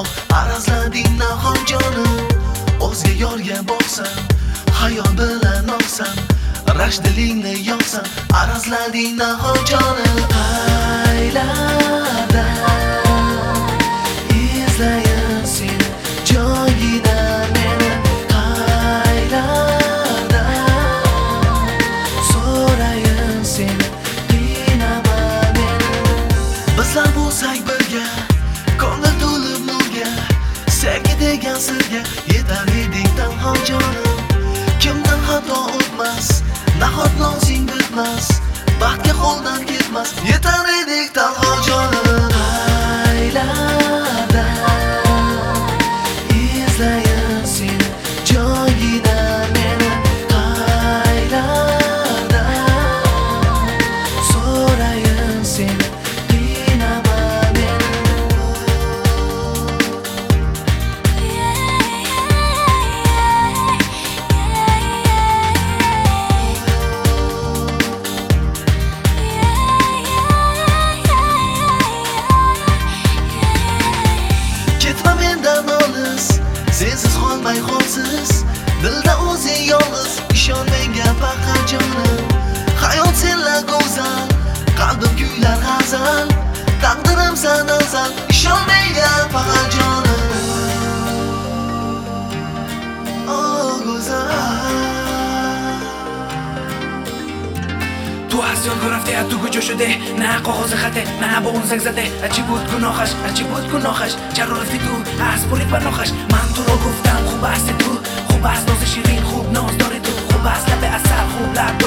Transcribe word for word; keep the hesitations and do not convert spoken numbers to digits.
qandoq arazlading nahot jonim. O'zga yorga borsam hayol bilan oqsam, rashk dilingni yoqsam, arazlading nahot jonim. Aylarda izlayin seni joyida meni, aylarda so'rayin seni qiynama meni. Bizlar bo'lsak birga, ko'ngil to'lib nurga, sevgi degan sirga yetar edik tanho jonim. Kimdan xato o'tmas, nahot nozing bitmas, baxtga qo'ldan ketmas, yetar edik tanho jonim. Aylarda izlayin seni joyida meni, aylarda so'rayin seni qiynama meni. Ketma mendan olis, sensiz qolmay holsiz, dilda o'zing yolg'iz, ishon menga faqat jonim. Hayot senla go'zal, qalbim kuylar g'azal, taqdirim san azal, ishon menga faqat jonim. Oh go'zal. Tu has yolg'on rafte tu go'shode na qog'ozi xate na bo'g'in zagzade achibut gunohash achibut gunohash charol fitu as puri panohash man tu ro guftam khub ast tu khub ast noz shirin khub noz dori tu khub ast labe asal khub lab